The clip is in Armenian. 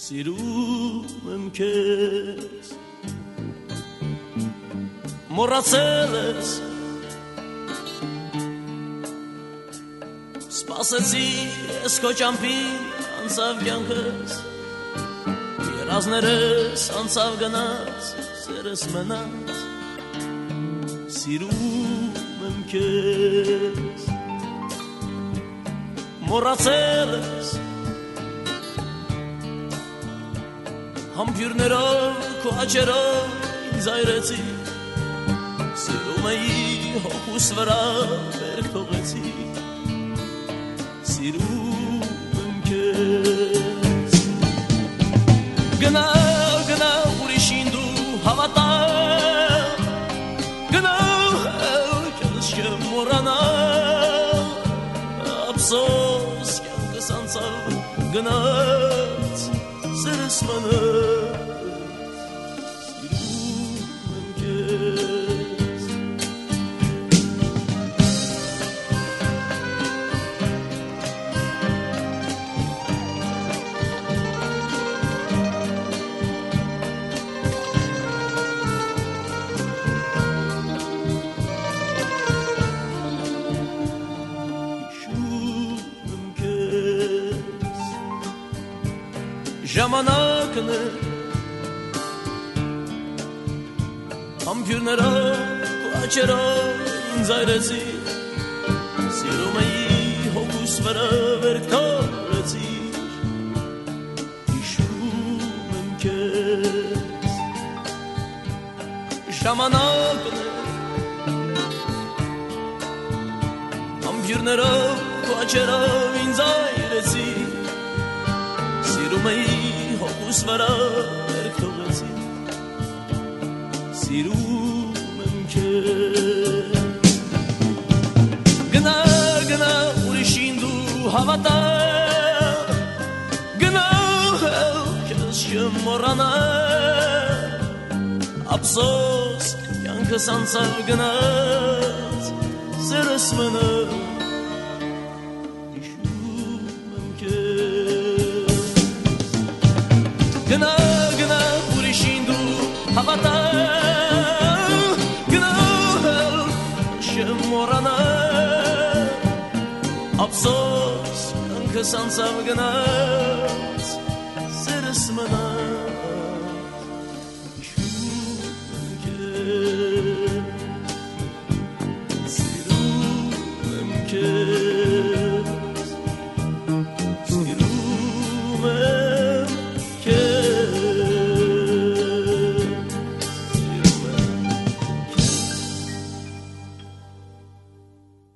սիրում եմ քեզ մոռացել ես սպասեցի ես քո ճամփին անցավ կյանքս երազներս անցավ գնաց սերս մնաց սիրում եմ քեզ մոռացել ես համբյուրներով քո աչերով ինձ այրեցի սիրում էի հոգուս վրա վեր թողեցի սիրում եմ քեզ գնա գնա ուրիշին դու հավատա գնա քեզ չեմ մոռանա ափսոս կյանքս անցավ գնաց սերս մնաց ժամանակն է համբյուրներով քո աչերով ինձ այրեցի սիրում էի հոգուս վրա վերք թողեցի հիշում եմ քեզ ժամանակն է համբյուրներով քո աչերով ինձ այրեցի սիրում էի հոգուս վրա վերք թողեցի սիրում եմ քեզ գնա գնա ուրիշին դու հավատա գնա քեզ չեմ մոռանա ափսոս կյանքս անցավ գնաց սերս մնաց գնա գնա ուրիշին դու հավատա գնա չեմ մոռանա ափսոս կյանքս անցավ գնաց սերս մնաց